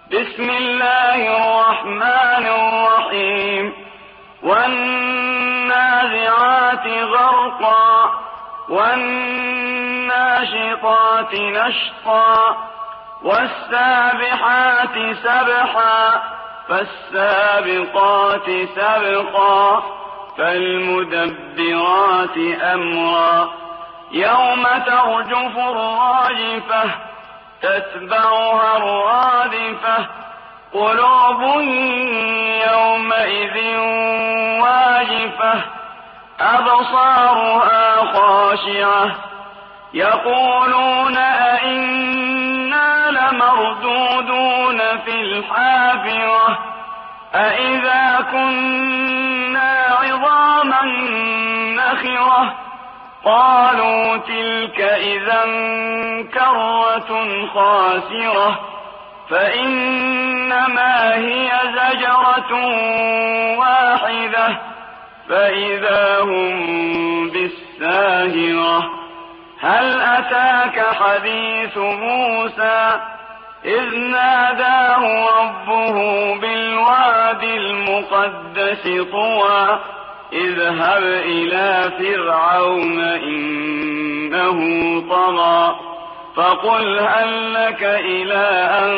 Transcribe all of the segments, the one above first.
بسم الله الرحمن الرحيم والنازعات غرقا والناشطات نشطا والسابحات سبحا فالسابقات سبقا فالمدبرات أمرا يوم ترجف الراجفة تتبعها الرادفة قلوب يومئذ واجفة أبصارها خاشعة يقولون أئنا لمردودون في الحافرة أئذا كنا عظاما نخرة قالوا تلك إذا كرة خاسرة فإنما هي زجرة واحدة فإذا هم بالساهرة هل أتاك حديث موسى إذ ناداه ربه بالواد المقدس طوى اذهب إلى فرعون إنه طغى فقل هل لك إلى أن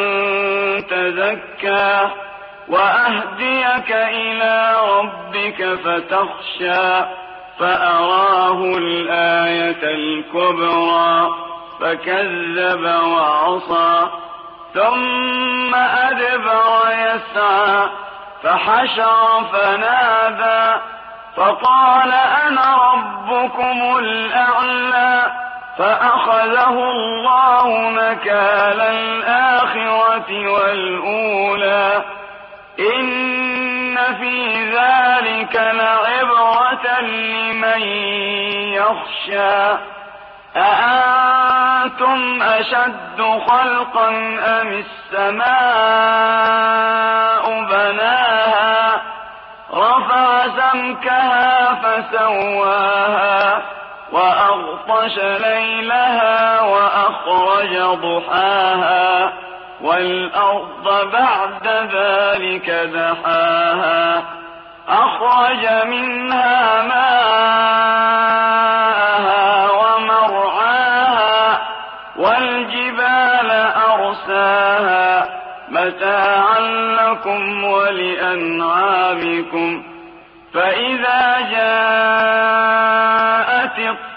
تزكى وأهديك إلى ربك فتخشى فأراه الآية الكبرى فكذب وعصى ثم أدبر يسعى فحشر فنادى فقال أنا ربكم الأعلى فأخذه الله نكال الآخرة والأولى إن في ذلك لعبرة لمن يخشى أأنتم أشد خلقا أم السماء بناها رفع سمكها فسواها وأغطش ليلها وأخرج ضحاها والأرض بعد ذلك دحاها أخرج منها ماءها ومرعاها والجبال أرساها متاعا لكم ولأنعامكم فإذا جاءت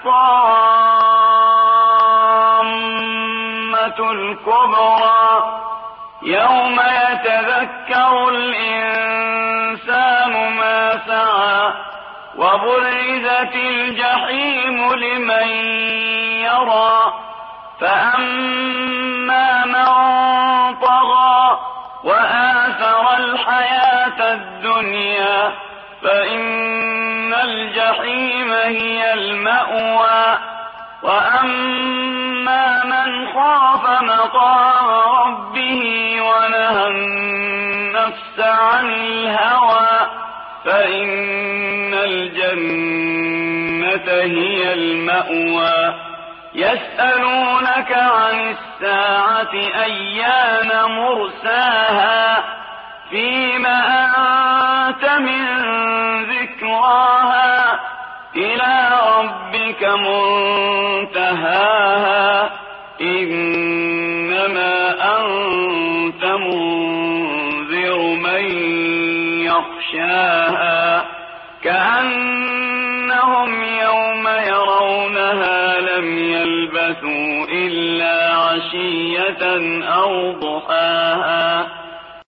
الطامة الكبرى يوم يتذكر الإنسان ما سعى وبرزت الجحيم لمن يرى فأما من طغى وآثر الحياة الدنيا فإن الجحيم هي المأوى وأما من خاف مقام ربه ونهى النفس عن الهوى فإن الجنة هي المأوى يسألونك عن الساعة أيان مرساها فيم أنت من ذكراها إلى ربك منتهاها إنما أنت منذر من يخشاها كأنهم يوم يرونها لم يلبثوا إلا عشية أو ضحاها